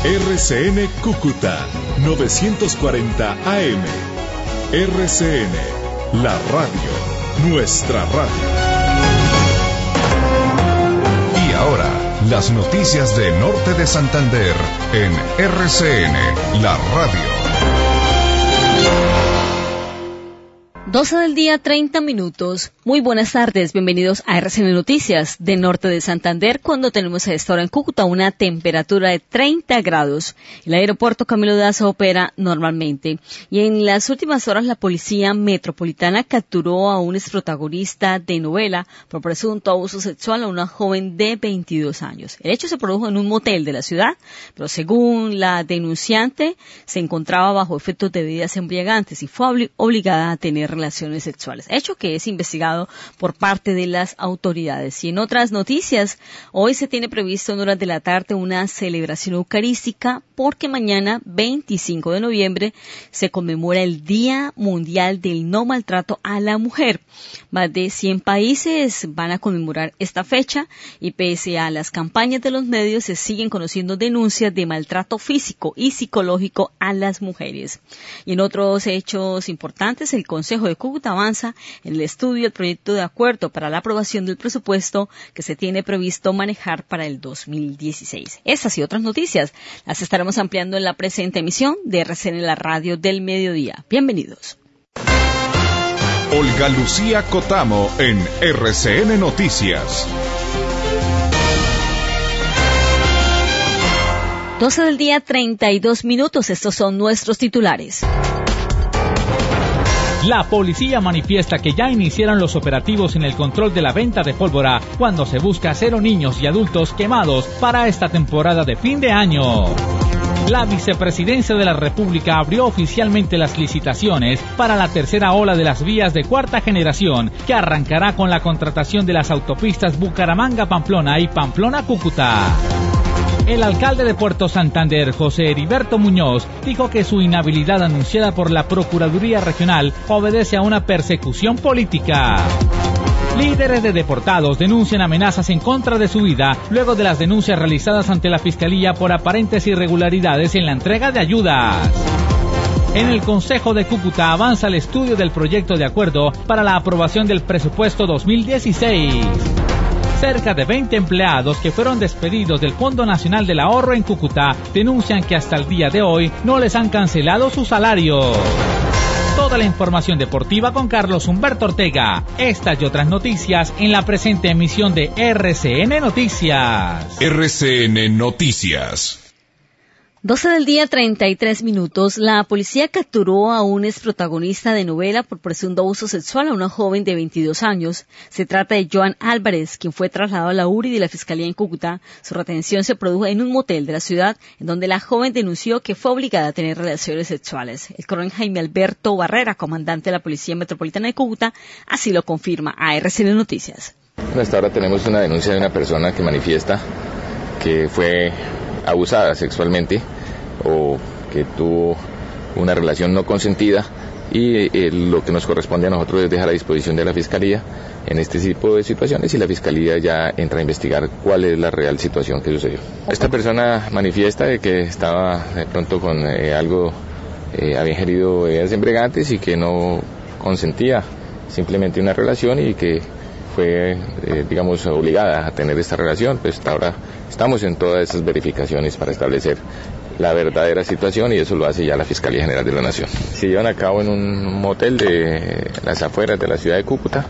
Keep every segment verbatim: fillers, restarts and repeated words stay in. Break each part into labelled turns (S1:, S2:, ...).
S1: R C N Cúcuta novecientos cuarenta A M. R C N, la radio, nuestra radio. Y ahora, las noticias de Norte de Santander en R C N, la radio.
S2: doce del día, treinta minutos. Muy buenas tardes, bienvenidos a R C N Noticias de Norte de Santander, cuando tenemos a esta hora en Cúcuta una temperatura de treinta grados. El aeropuerto Camilo Daza opera normalmente. Y en las últimas horas la Policía Metropolitana capturó a un exprotagonista de novela por presunto abuso sexual a una joven de veintidós años. El hecho se produjo en un motel de la ciudad, pero según la denunciante, se encontraba bajo efectos de bebidas embriagantes y fue obli- obligada a tener relaciones sexuales, hecho que es investigado por parte de las autoridades. Y en otras noticias, hoy se tiene previsto en horas de la tarde una celebración eucarística porque mañana, veinticinco de noviembre, se conmemora el Día Mundial del No Maltrato a la Mujer. Más de cien países van a conmemorar esta fecha y pese a las campañas de los medios se siguen conociendo denuncias de maltrato físico y psicológico a las mujeres. Y en otros hechos importantes, el Consejo de Cúcuta avanza en el estudio del proyecto de acuerdo para la aprobación del presupuesto que se tiene previsto manejar para el dos mil dieciséis. Estas y otras noticias las estaremos ampliando en la presente emisión de R C N, la radio del mediodía. Bienvenidos.
S1: Olga Lucía Cotamo en R C N Noticias.
S2: doce del día, treinta y dos minutos. Estos son nuestros titulares.
S3: La policía manifiesta que ya iniciaron los operativos en el control de la venta de pólvora cuando se busca cero niños y adultos quemados para esta temporada de fin de año. La Vicepresidencia de la República abrió oficialmente las licitaciones para la tercera ola de las vías de cuarta generación, que arrancará con la contratación de las autopistas Bucaramanga-Pamplona y Pamplona-Cúcuta. El alcalde de Puerto Santander, José Heriberto Muñoz, dijo que su inhabilidad anunciada por la Procuraduría Regional obedece a una persecución política. Líderes de deportados denuncian amenazas en contra de su vida luego de las denuncias realizadas ante la Fiscalía por aparentes irregularidades en la entrega de ayudas. En el Consejo de Cúcuta avanza el estudio del proyecto de acuerdo para la aprobación del presupuesto dos mil dieciséis. Cerca de veinte empleados que fueron despedidos del Fondo Nacional del Ahorro en Cúcuta denuncian que hasta el día de hoy no les han cancelado sus salarios. Toda la información deportiva con Carlos Humberto Ortega. Estas y otras noticias en la presente emisión de R C N Noticias.
S1: R C N Noticias.
S2: doce del día, treinta y tres minutos. La policía capturó a un exprotagonista de novela por presunto abuso sexual a una joven de veintidós años. Se trata de Joan Álvarez, quien fue trasladado a la U R I de la Fiscalía en Cúcuta. Su retención se produjo en un motel de la ciudad, en donde la joven denunció que fue obligada a tener relaciones sexuales. El coronel Jaime Alberto Barrera, comandante de la Policía Metropolitana de Cúcuta, así lo confirma a R C N Noticias.
S4: Hasta ahora tenemos una denuncia de una persona que manifiesta que fue abusada sexualmente o que tuvo una relación no consentida y eh, lo que nos corresponde a nosotros es dejar a disposición de la Fiscalía en este tipo de situaciones y la Fiscalía ya entra a investigar cuál es la real situación que sucedió. Esta persona manifiesta de que estaba de pronto con eh, algo, eh, había ingerido bebidas embriagantes y que no consentía simplemente una relación y que fue, eh, digamos, obligada a tener esta relación. Pues hasta ahora estamos en todas esas verificaciones para establecer la verdadera situación y eso lo hace ya la Fiscalía General de la Nación. Se llevan a cabo en un motel de las afueras de la ciudad de Cúcuta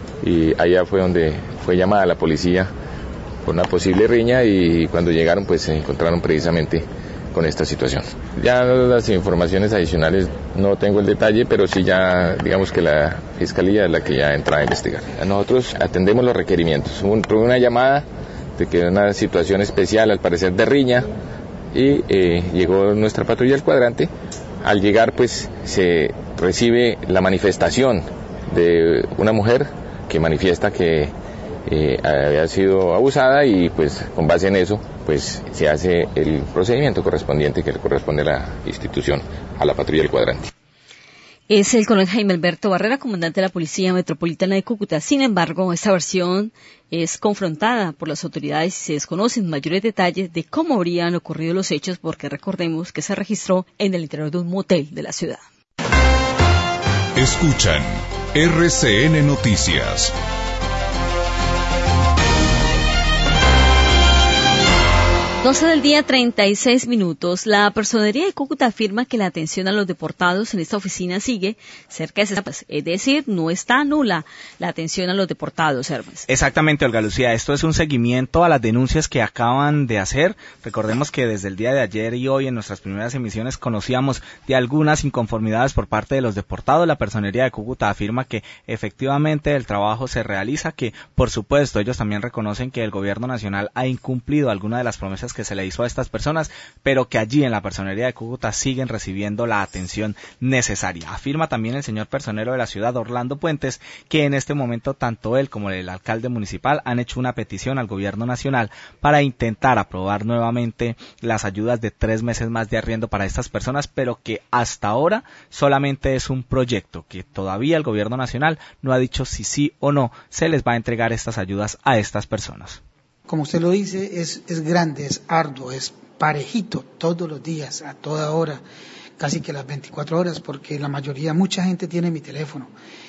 S4: y allá fue donde fue llamada la policía por una posible riña y cuando llegaron pues se encontraron precisamente con esta situación. Ya las informaciones adicionales no tengo el detalle, pero sí ya digamos que la Fiscalía es la que ya entra a investigar. Nosotros atendemos los requerimientos. Hubo una llamada de que era una situación especial, al parecer de riña, y eh, llegó nuestra patrulla del cuadrante. Al llegar pues se recibe la manifestación de una mujer que manifiesta que eh, había sido abusada y pues con base en eso pues se hace el procedimiento correspondiente que le corresponde a la institución, a la patrulla del cuadrante.
S2: Es el coronel Jaime Alberto Barrera, comandante de la Policía Metropolitana de Cúcuta. Sin embargo, esta versión es confrontada por las autoridades y se desconocen mayores detalles de cómo habrían ocurrido los hechos, porque recordemos que se registró en el interior de un motel de la ciudad.
S1: Escuchan R C N Noticias.
S2: doce del día, treinta y seis minutos. La Personería de Cúcuta afirma que la atención a los deportados en esta oficina sigue cerca de sesenta, es decir, no está nula la atención a los deportados, Hermes.
S5: Exactamente, Olga Lucía. Esto es un seguimiento a las denuncias que acaban de hacer. Recordemos que desde el día de ayer y hoy en nuestras primeras emisiones conocíamos de algunas inconformidades por parte de los deportados. La Personería de Cúcuta afirma que efectivamente el trabajo se realiza, que por supuesto ellos también reconocen que el gobierno nacional ha incumplido algunas de las promesas que se le hizo a estas personas, pero que allí en la Personería de Cúcuta siguen recibiendo la atención necesaria. Afirma también el señor personero de la ciudad, Orlando Puentes, que en este momento tanto él como el alcalde municipal han hecho una petición al gobierno nacional para intentar aprobar nuevamente las ayudas de tres meses más de arriendo para estas personas, pero que hasta ahora solamente es un proyecto, que todavía el gobierno nacional no ha dicho si sí o no se les va a entregar estas ayudas a estas personas.
S6: Como usted lo dice, es, es grande, es arduo, es parejito todos los días, a toda hora, casi que las veinticuatro horas, porque la mayoría, mucha gente tiene mi teléfono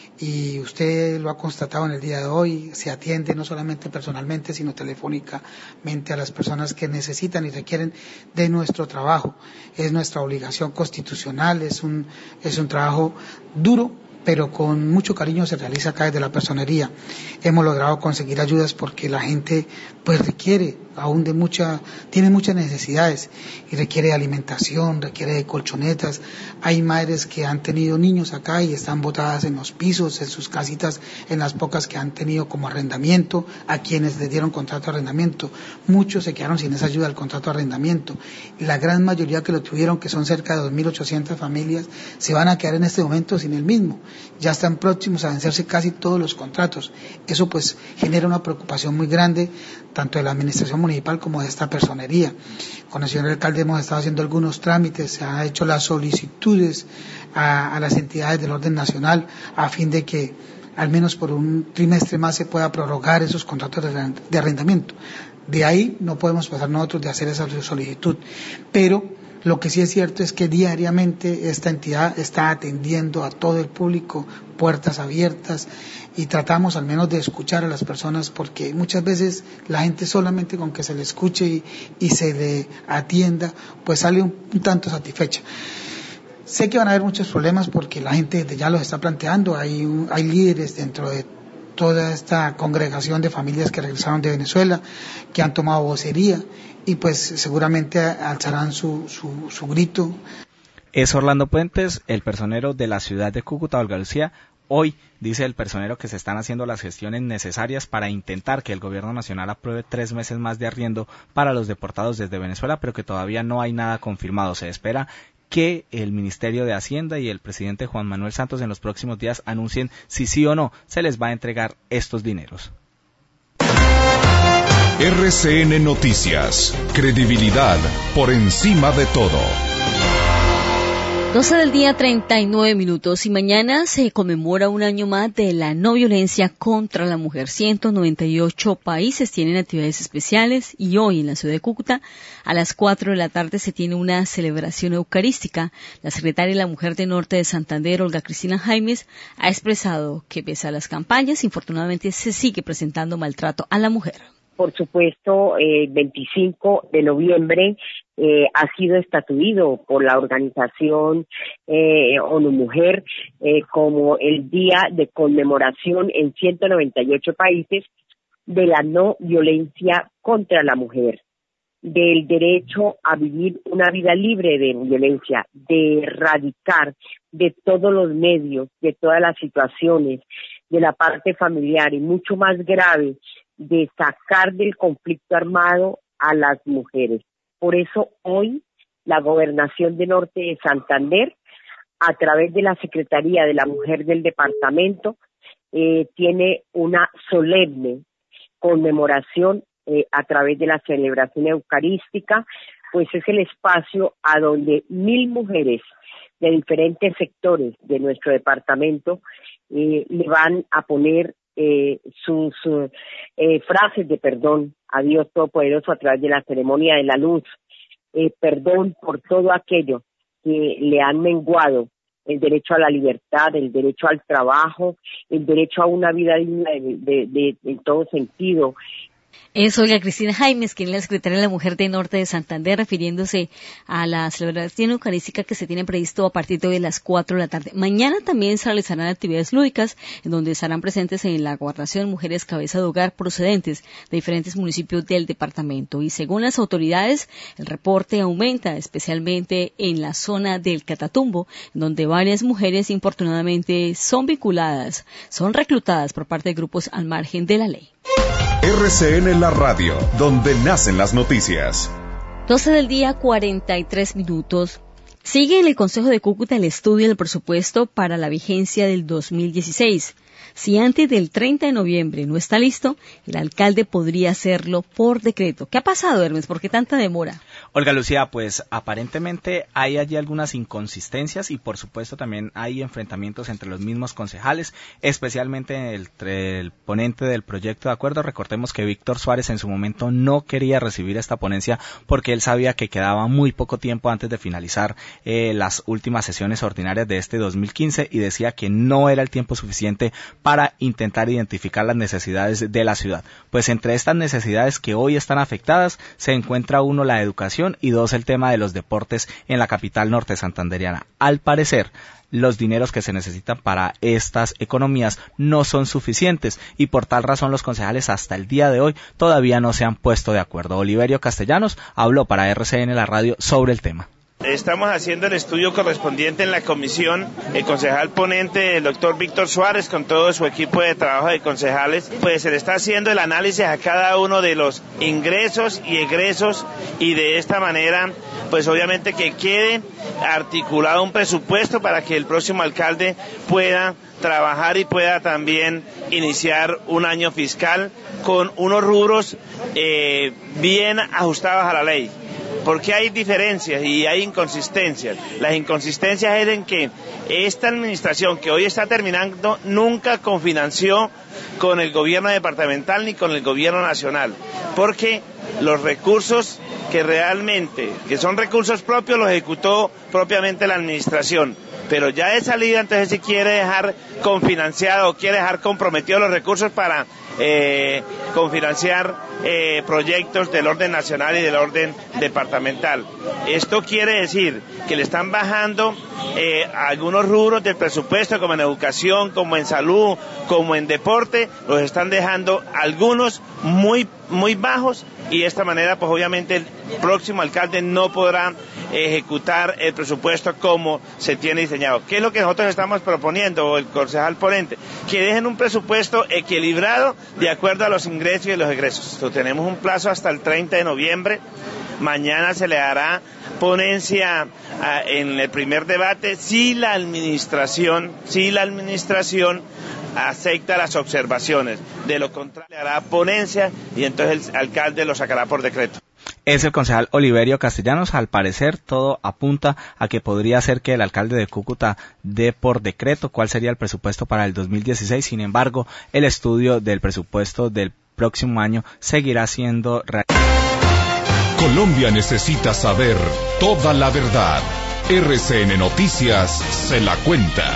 S6: y usted lo ha constatado en el día de hoy, se atiende no solamente personalmente, sino telefónicamente a las personas que necesitan y requieren de nuestro trabajo. Es nuestra obligación constitucional, es un, es un trabajo duro, pero con mucho cariño se realiza acá desde la Personería. Hemos logrado conseguir ayudas porque la gente pues requiere aún de mucha, tiene muchas necesidades y requiere de alimentación, requiere de colchonetas. Hay madres que han tenido niños acá y están botadas en los pisos, en sus casitas, en las pocas que han tenido como arrendamiento, a quienes les dieron contrato de arrendamiento. Muchos se quedaron sin esa ayuda del contrato de arrendamiento. La gran mayoría que lo tuvieron, que son cerca de dos mil ochocientas familias, se van a quedar en este momento sin el mismo. Ya están próximos a vencerse casi todos los contratos. Eso pues genera una preocupación muy grande, tanto de la administración municipal como de esta personería. Con el señor alcalde hemos estado haciendo algunos trámites, se han hecho las solicitudes a, a las entidades del orden nacional a fin de que al menos por un trimestre más se pueda prorrogar esos contratos de arrendamiento. De ahí no podemos pasar nosotros de hacer esa solicitud, pero lo que sí es cierto es que diariamente esta entidad está atendiendo a todo el público, puertas abiertas, y tratamos al menos de escuchar a las personas, porque muchas veces la gente solamente con que se le escuche y, y se le atienda, pues sale un, un tanto satisfecha. Sé que van a haber muchos problemas porque la gente ya los está planteando, hay, un, hay líderes dentro de toda esta congregación de familias que regresaron de Venezuela, que han tomado vocería, y pues seguramente alzarán su, su, su grito.
S5: Es Orlando Puentes, el personero de la ciudad de Cúcuta, Olga Lucía. Hoy dice el personero que se están haciendo las gestiones necesarias para intentar que el gobierno nacional apruebe tres meses más de arriendo para los deportados desde Venezuela, pero que todavía no hay nada confirmado. Se espera que el Ministerio de Hacienda y el presidente Juan Manuel Santos en los próximos días anuncien si sí o no se les va a entregar estos dineros.
S1: R C N Noticias, credibilidad por encima de todo.
S2: doce del día, treinta y nueve minutos, y mañana se conmemora un año más de la no violencia contra la mujer. ciento noventa y ocho países tienen actividades especiales y hoy en la ciudad de Cúcuta a las cuatro de la tarde se tiene una celebración eucarística. La secretaria de la Mujer de Norte de Santander, Olga Cristina Jaimes, ha expresado que pese a las campañas, infortunadamente se sigue presentando maltrato a la mujer.
S7: Por supuesto, el eh, veinticinco de noviembre eh, ha sido estatuido por la organización eh, ONU Mujer eh, como el día de conmemoración en ciento noventa y ocho países de la no violencia contra la mujer, del derecho a vivir una vida libre de violencia, de erradicar de todos los medios, de todas las situaciones, de la parte familiar y mucho más grave, de sacar del conflicto armado a las mujeres. Por eso hoy la Gobernación de Norte de Santander, a través de la Secretaría de la Mujer del Departamento, eh, tiene una solemne conmemoración eh, a través de la celebración eucarística pues es el espacio a donde mil mujeres de diferentes sectores de nuestro departamento eh, le van a poner eh, sus eh, frases de perdón a Dios Todopoderoso a través de la ceremonia de la luz, eh, perdón por todo aquello que le han menguado, el derecho a la libertad, el derecho al trabajo, el derecho a una vida digna de, de, de, de en todo sentido.
S2: Es Olga Cristina Jaimes, quien es la secretaria de la Mujer de Norte de Santander, refiriéndose a la celebración eucarística que se tiene previsto a partir de hoy a las cuatro de la tarde. Mañana también se realizarán actividades lúdicas, en donde estarán presentes en la gobernación mujeres cabeza de hogar procedentes de diferentes municipios del departamento. Y según las autoridades, el reporte aumenta, especialmente en la zona del Catatumbo, donde varias mujeres infortunadamente son vinculadas, son reclutadas por parte de grupos al margen de la ley.
S1: R C N La Radio, donde nacen las noticias.
S2: doce del día, cuarenta y tres minutos. Sigue en el Consejo de Cúcuta el estudio del presupuesto para la vigencia del dos mil dieciséis. Si antes del treinta de noviembre no está listo, el alcalde podría hacerlo por decreto. ¿Qué ha pasado, Hermes? ¿Por qué tanta demora?
S5: Olga Lucía, pues aparentemente hay allí algunas inconsistencias y por supuesto también hay enfrentamientos entre los mismos concejales, especialmente entre el ponente del proyecto de acuerdo. Recordemos que Víctor Suárez en su momento no quería recibir esta ponencia porque él sabía que quedaba muy poco tiempo antes de finalizar eh, las últimas sesiones ordinarias de este dos mil quince y decía que no era el tiempo suficiente para intentar identificar las necesidades de la ciudad. Pues entre estas necesidades que hoy están afectadas se encuentra uno la educación y dos el tema de los deportes en la capital norte santanderiana. Al parecer, los dineros que se necesitan para estas economías no son suficientes y por tal razón los concejales hasta el día de hoy todavía no se han puesto de acuerdo. Oliverio Castellanos habló para R C N La Radio sobre el tema.
S8: Estamos haciendo el estudio correspondiente en la comisión. El concejal ponente, el doctor Víctor Suárez, con todo su equipo de trabajo de concejales, pues se le está haciendo el análisis a cada uno de los ingresos y egresos y de esta manera, pues obviamente que quede articulado un presupuesto para que el próximo alcalde pueda trabajar y pueda también iniciar un año fiscal con unos rubros eh, bien ajustados a la ley. Porque hay diferencias y hay inconsistencias. Las inconsistencias es en que esta administración que hoy está terminando nunca confinanció con el gobierno departamental ni con el gobierno nacional, porque los recursos que realmente, que son recursos propios, los ejecutó propiamente la administración. Pero ya de salida, entonces si quiere dejar confinanciado o quiere dejar comprometidos los recursos para eh, confinanciar eh, proyectos del orden nacional y del orden departamental. Esto quiere decir que le están bajando eh, algunos rubros del presupuesto, como en educación, como en salud, como en deporte, los están dejando algunos muy, muy bajos y de esta manera, pues obviamente el próximo alcalde no podrá ejecutar el presupuesto como se tiene diseñado. ¿Qué es lo que nosotros estamos proponiendo, o el concejal ponente? Que dejen un presupuesto equilibrado de acuerdo a los ingresos y los egresos. Entonces, tenemos un plazo hasta el treinta de noviembre. Mañana se le dará ponencia uh, en el primer debate si la administración, si la administración acepta las observaciones. De lo contrario, hará ponencia y entonces el alcalde lo sacará por decreto.
S5: Es el concejal Oliverio Castellanos. Al parecer todo apunta a que podría ser que el alcalde de Cúcuta dé por decreto cuál sería el presupuesto para el dos mil dieciséis. Sin embargo, el estudio del presupuesto del próximo año seguirá siendo real.
S1: Colombia necesita saber toda la verdad. R C N Noticias se la cuenta.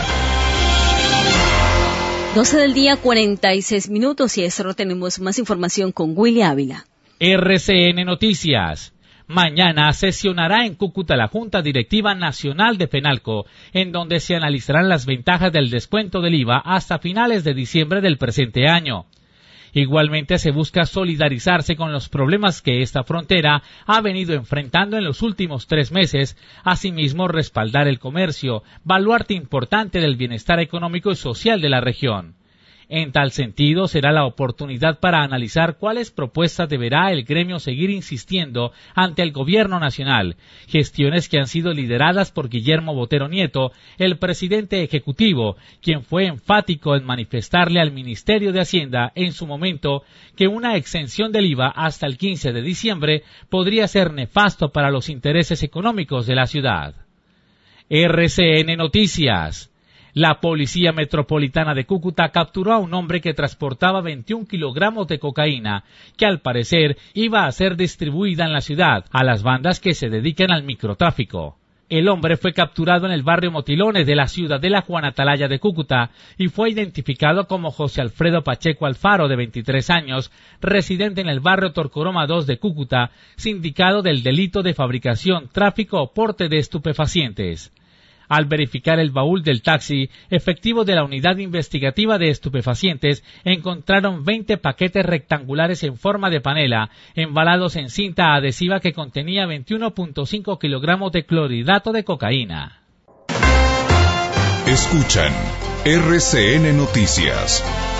S2: doce del día, cuarenta y seis minutos, y esto tenemos más información con Willy Ávila.
S3: R C N Noticias. Mañana sesionará en Cúcuta la Junta Directiva Nacional de FENALCO, en donde se analizarán las ventajas del descuento del I V A hasta finales de diciembre del presente año. Igualmente se busca solidarizarse con los problemas que esta frontera ha venido enfrentando en los últimos tres meses, asimismo respaldar el comercio, baluarte importante del bienestar económico y social de la región. En tal sentido, será la oportunidad para analizar cuáles propuestas deberá el gremio seguir insistiendo ante el gobierno nacional, gestiones que han sido lideradas por Guillermo Botero Nieto, el presidente ejecutivo, quien fue enfático en manifestarle al Ministerio de Hacienda en su momento que una exención del I V A hasta el quince de diciembre podría ser nefasto para los intereses económicos de la ciudad. R C N Noticias. La Policía Metropolitana de Cúcuta capturó a un hombre que transportaba veintiún kilogramos de cocaína, que al parecer iba a ser distribuida en la ciudad a las bandas que se dedican al microtráfico. El hombre fue capturado en el barrio Motilones de la ciudad de la Juan Atalaya de Cúcuta y fue identificado como José Alfredo Pacheco Alfaro, de veintitrés años, residente en el barrio Torcoroma dos de Cúcuta, sindicado del delito de fabricación, tráfico o porte de estupefacientes. Al verificar el baúl del taxi, efectivos de la Unidad Investigativa de Estupefacientes encontraron veinte paquetes rectangulares en forma de panela, embalados en cinta adhesiva que contenía veintiuno punto cinco kilogramos de clorhidrato de cocaína.
S1: Escuchan R C N Noticias.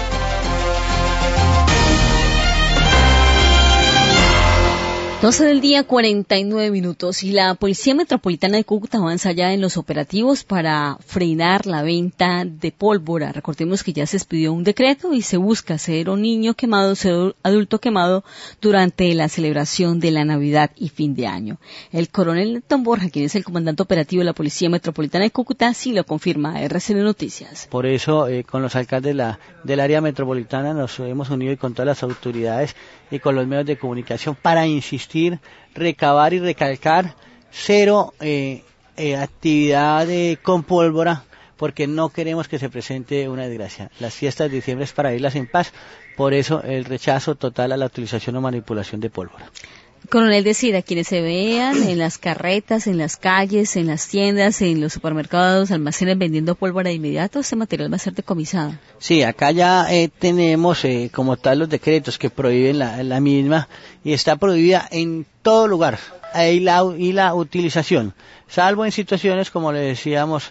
S2: doce del día, cuarenta y nueve minutos, y la Policía Metropolitana de Cúcuta avanza ya en los operativos para frenar la venta de pólvora. Recordemos que ya se expidió un decreto y se busca cero niño quemado, cero adulto quemado durante la celebración de la Navidad y fin de año. El coronel Néstor Borja, quien es el comandante operativo de la Policía Metropolitana de Cúcuta, sí lo confirma a R C N Noticias.
S9: Por eso, eh, con los alcaldes de la, del área metropolitana nos hemos unido y con todas las autoridades y con los medios de comunicación para insistir, recabar y recalcar cero eh, eh, actividad eh, con pólvora, porque no queremos que se presente una desgracia. Las fiestas de diciembre es para irlas en paz, por eso el rechazo total a la utilización o manipulación de pólvora.
S2: Coronel, decir, a quienes se vean en las carretas, en las calles, en las tiendas, en los supermercados, almacenes vendiendo pólvora de inmediato, este material va a ser decomisado.
S9: Sí, acá ya eh, tenemos eh, como tal los decretos que prohíben la, la misma, y está prohibida en todo lugar, y la, y la utilización, salvo en situaciones, como le decíamos,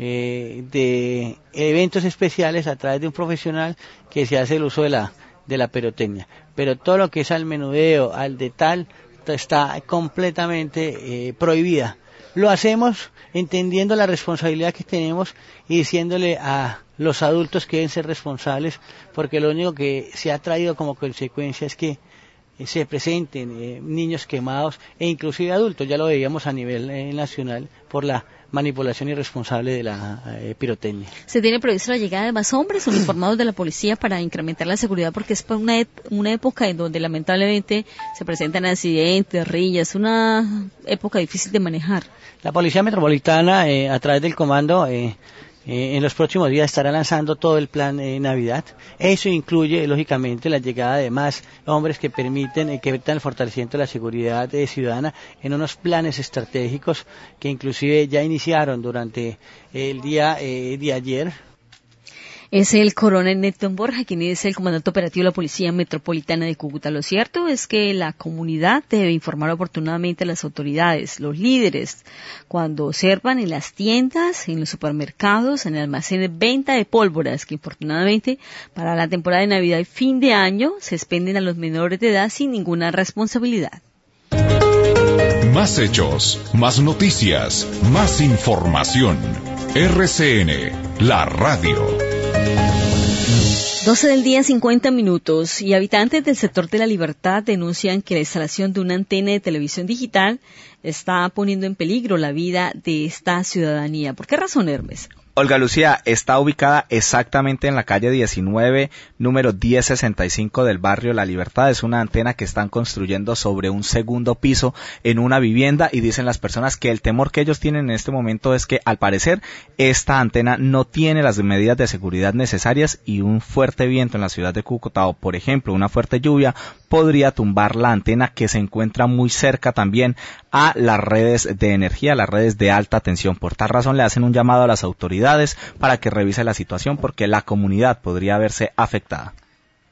S9: eh, de eventos especiales a través de un profesional que se hace el uso de la de la pirotecnia, pero todo lo que es al menudeo, al de tal, está completamente eh, prohibida. Lo hacemos entendiendo la responsabilidad que tenemos y diciéndole a los adultos que deben ser responsables, porque lo único que se ha traído como consecuencia es que eh, se presenten eh, niños quemados e inclusive adultos. Ya lo veíamos a nivel eh, nacional por la manipulación irresponsable de la eh, pirotecnia.
S2: ¿Se tiene previsto la llegada de más hombres uniformados de la policía para incrementar la seguridad? Porque es una, et una época en donde lamentablemente se presentan accidentes, rillas, una época difícil de manejar.
S9: La Policía Metropolitana, eh, a través del comando, eh, eh, en los próximos días estará lanzando todo el plan eh, Navidad. Eso incluye, lógicamente, la llegada de más hombres que permiten, eh, que permitan el fortalecimiento de la seguridad eh, ciudadana en unos planes estratégicos que inclusive ya iniciaron durante el día eh, de ayer.
S2: Es el coronel Néstor Borja, quien es el comandante operativo de la Policía Metropolitana de Cúcuta. Lo cierto es que la comunidad debe informar oportunamente a las autoridades, los líderes, cuando observan en las tiendas, en los supermercados, en el almacén de venta de pólvoras, que infortunadamente para la temporada de Navidad y fin de año se expenden a los menores de edad sin ninguna responsabilidad.
S1: Más hechos, más noticias, más información. R C N, la radio.
S2: doce del día, cincuenta minutos, y habitantes del sector de La Libertad denuncian que la instalación de una antena de televisión digital está poniendo en peligro la vida de esta ciudadanía. ¿Por qué razón, Hermes?
S5: Olga Lucía, está ubicada exactamente en la calle diecinueve, número diez sesenta y cinco del barrio La Libertad. Es una antena que están construyendo sobre un segundo piso en una vivienda, y dicen las personas que el temor que ellos tienen en este momento es que, al parecer, esta antena no tiene las medidas de seguridad necesarias, y un fuerte viento en la ciudad de Cúcuta, o por ejemplo una fuerte lluvia, podría tumbar la antena, que se encuentra muy cerca también a las redes de energía, las redes de alta tensión. Por tal razón le hacen un llamado a las autoridades para que revise la situación, porque la comunidad podría verse afectada.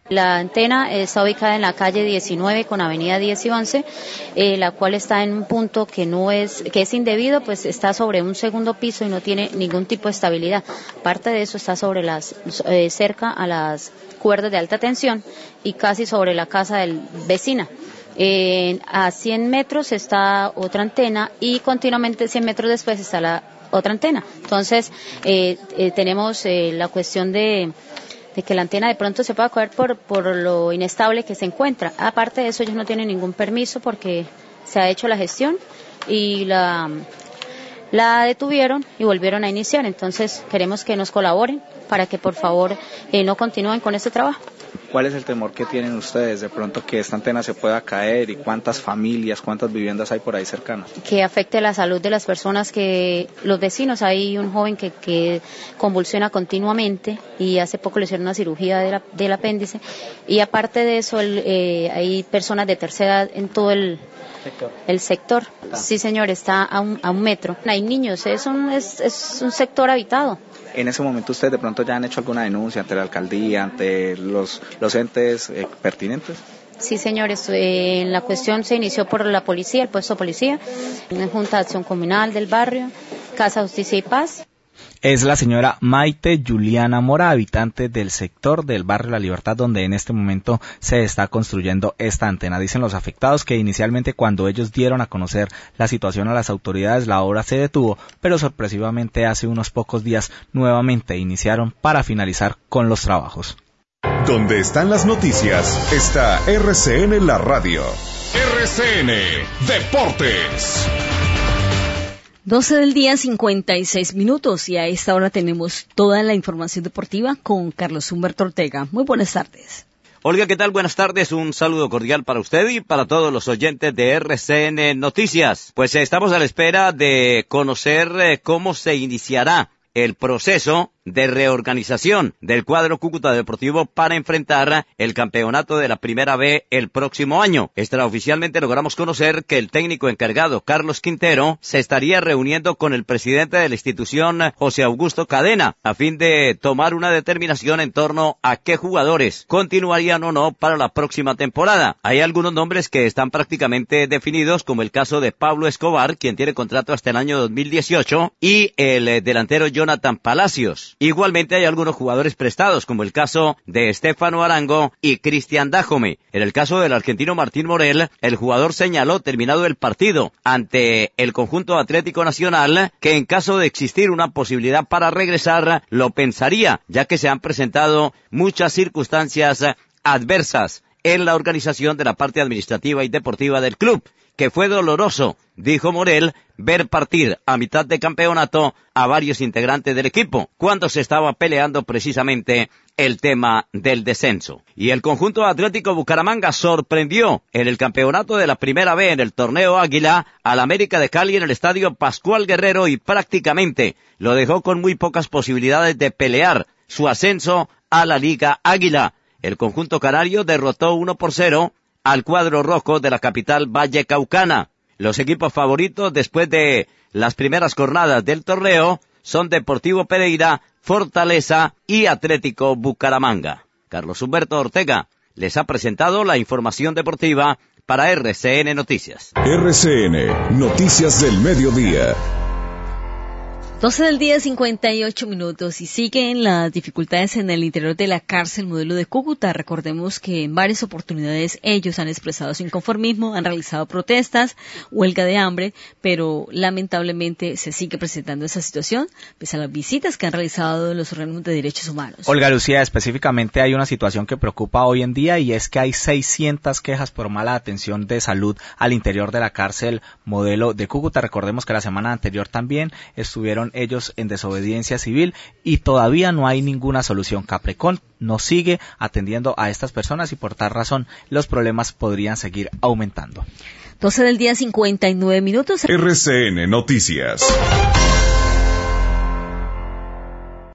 S10: La antena está ubicada en la calle diecinueve con avenida diez y once, eh, la cual está en un punto que no es, que es indebido, pues está sobre un segundo piso y no tiene ningún tipo de estabilidad. Parte de eso está sobre las, eh, cerca a las cuerdas de alta tensión y casi sobre la casa del vecina. Eh, a cien metros está otra antena y continuamente cien metros después está la otra antena. Entonces, eh, eh, tenemos eh, la cuestión de de que la antena de pronto se pueda caer por, por lo inestable que se encuentra. Aparte de eso, ellos no tienen ningún permiso porque se ha hecho la gestión y la, la detuvieron y volvieron a iniciar. Entonces, queremos que nos colaboren para que, por favor, eh, no continúen con este trabajo.
S5: ¿Cuál es el temor que tienen ustedes de pronto que esta antena se pueda caer y cuántas familias, cuántas viviendas hay por ahí cercanas?
S10: Que afecte la salud de las personas, que los vecinos, hay un joven que, que convulsiona continuamente y hace poco le hicieron una cirugía de la, del apéndice y aparte de eso el, eh, hay personas de tercera edad en todo el sector. El sector. Sí, señor, está a un, a un metro. Hay niños, es un, es, es un sector habitado.
S5: En ese momento ustedes de pronto ya han hecho alguna denuncia ante la alcaldía, ante los, los entes eh, pertinentes.
S10: Sí, señores, eh, la cuestión se inició por la policía, el puesto de policía, una Junta de Acción Comunal del barrio, Casa Justicia y Paz.
S5: Es la señora Maite Juliana Mora, habitante del sector del barrio La Libertad, donde en este momento se está construyendo esta antena. Dicen los afectados que inicialmente cuando ellos dieron a conocer la situación a las autoridades, la obra se detuvo, pero sorpresivamente hace unos pocos días nuevamente iniciaron para finalizar con los trabajos.
S1: Donde están las noticias, está R C N La Radio. R C N Deportes.
S2: doce del día, cincuenta y seis minutos, y a esta hora tenemos toda la información deportiva con Carlos Humberto Ortega. Muy buenas tardes.
S11: Olga, ¿qué tal? Buenas tardes, un saludo cordial para usted y para todos los oyentes de R C N Noticias. Pues eh, estamos a la espera de conocer eh, cómo se iniciará el proceso de reorganización del cuadro Cúcuta Deportivo para enfrentar el campeonato de la Primera B el próximo año. Extraoficialmente logramos conocer que el técnico encargado, Carlos Quintero, se estaría reuniendo con el presidente de la institución, José Augusto Cadena, a fin de tomar una determinación en torno a qué jugadores continuarían o no para la próxima temporada. Hay algunos nombres que están prácticamente definidos, como el caso de Pablo Escobar, quien tiene contrato hasta el año dos mil dieciocho, y el eh, delantero Jonathan Palacios. Igualmente hay algunos jugadores prestados, como el caso de Estefano Arango y Cristian Dájome. En el caso del argentino Martín Morel, el jugador señaló, terminado el partido ante el conjunto Atlético Nacional, que en caso de existir una posibilidad para regresar, lo pensaría, ya que se han presentado muchas circunstancias adversas en la organización de la parte administrativa y deportiva del club, que fue doloroso, dijo Morel, ver partir a mitad de campeonato a varios integrantes del equipo, cuando se estaba peleando precisamente el tema del descenso. Y el conjunto Atlético Bucaramanga sorprendió en el campeonato de la Primera B en el torneo Águila al América de Cali en el estadio Pascual Guerrero y prácticamente lo dejó con muy pocas posibilidades de pelear su ascenso a la Liga Águila. El conjunto canario derrotó uno por cero al cuadro rojo de la capital vallecaucana. Los equipos favoritos después de las primeras jornadas del torneo son Deportivo Pereira, Fortaleza y Atlético Bucaramanga. Carlos Humberto Ortega les ha presentado la información deportiva para R C N Noticias.
S1: R C N Noticias del Mediodía.
S2: doce del día, cincuenta y ocho minutos, y siguen las dificultades en el interior de la cárcel modelo de Cúcuta. Recordemos que en varias oportunidades ellos han expresado su inconformismo, han realizado protestas, huelga de hambre, pero lamentablemente se sigue presentando esa situación, pese a las visitas que han realizado los organismos de derechos humanos.
S5: Olga Lucía, específicamente hay una situación que preocupa hoy en día y es que hay seiscientas quejas por mala atención de salud al interior de la cárcel modelo de Cúcuta. Recordemos que la semana anterior también estuvieron ellos en desobediencia civil y todavía no hay ninguna solución. Caprecon no sigue atendiendo a estas personas y por tal razón los problemas podrían seguir aumentando.
S2: doce del día, cincuenta y nueve minutos.
S1: R C N Noticias.